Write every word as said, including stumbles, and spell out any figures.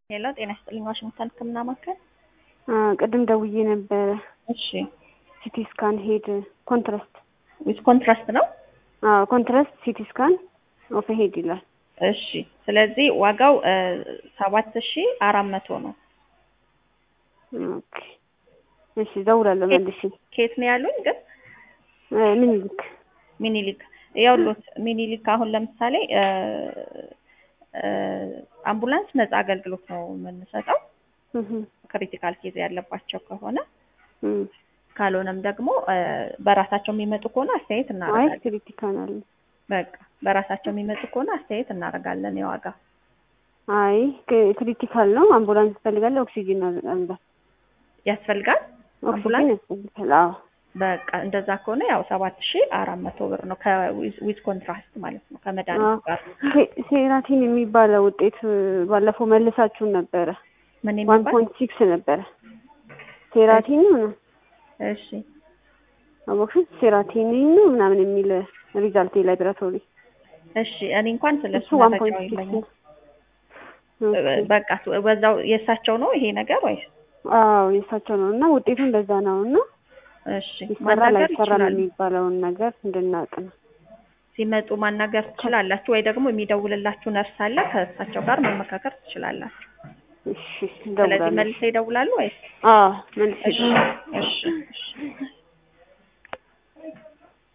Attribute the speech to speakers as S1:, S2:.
S1: ሄሎ ጤና ይስጥልኝ ዋሽንግተን ህክምና ማዕከል።
S2: ቅድም ደውዬ ነበር።
S1: እሺ
S2: ሲቲ ስካን ሄድ ኮንትራስት
S1: ዊዝ ኮንትራስት ነው?
S2: አዎ ኮንትራስት ሲቲ ስካን ኦፍ ሄድ ይላል።
S1: እሺ ስለዚህ ዋጋው ሰባት ሺህ አራት መቶ ነው።
S2: ኦኬ እሺ ደውላለሁ መልሼ።
S1: ኬት ነው ያሉኝ ግን?
S2: ሚኒሊክ
S1: ሚኒሊክ ያውሉት ሚኒሊክ አሁን ለምሳሌ አምቡላንስ ነፃ አገልግሎት ነው የምንሰጠው ክሪቲካል ኬዝ ያለባቸው ከሆነ ካልሆነም ደግሞ በራሳቸው የሚመጡ ከሆነ አስተያየት እናደርጋለን።
S2: አይ ክሪቲካል አለ
S1: በቃ በራሳቸው የሚመጡ ከሆነ አስተያየት እናደርጋለን። የዋጋ
S2: አይ ክሪቲካል ነው አምቡላንስ ፈልጋለሁ ኦክሲጅን አለ
S1: ያስፈልጋል
S2: ኦክሲጅን ያስፈልጋል። አዎ
S1: በቃ እንደዛ ከሆነ ያው ሰባት ሺህ አራት መቶ ብር ነው ከዊዝ ኮንትራስት ማለት ነው ከመድኃኒቱ ጋር።
S2: ሴራቲን የሚባለው ውጤት ባለፈው መልሳችሁን ነበረ።
S1: ምን
S2: ዋን
S1: ይባላል?
S2: ፖይንት ሲክስ ነበረ ሴራቲን ነው።
S1: እሺ
S2: አቦክስ ሴራቲን ነው ምናምን የሚል ሪዛልት ላብራቶሪ።
S1: እሺ እኔ እንኳን ስለሱ
S2: ዋን
S1: መረጃው
S2: ፖይንት
S1: የለኝም።
S2: ሲክስ
S1: በቃ ወዛው የሳቸው ነው ይሄ ነገር ወይስ?
S2: አዎ የሳቸው ነው እና ውጤቱ እንደዛ ነውና
S1: እሺ
S2: ማናገር
S1: ማናገር
S2: ይችላል
S1: ይችላል
S2: የሚባለውን ነገር እንድናቅ ነው።
S1: ሲመጡ ማናገር ትችላላችሁ ወይ ደግሞ የሚደውልላችሁ ነርስ አለ ከእሳቸው ጋር መመካከር ትችላላችሁ።
S2: እሺ
S1: ስለዚህ
S2: ደውላለሁ።
S1: መልሰው ይደውላሉ ወይስ?
S2: አዎ መልሰው
S1: እሺ እሺ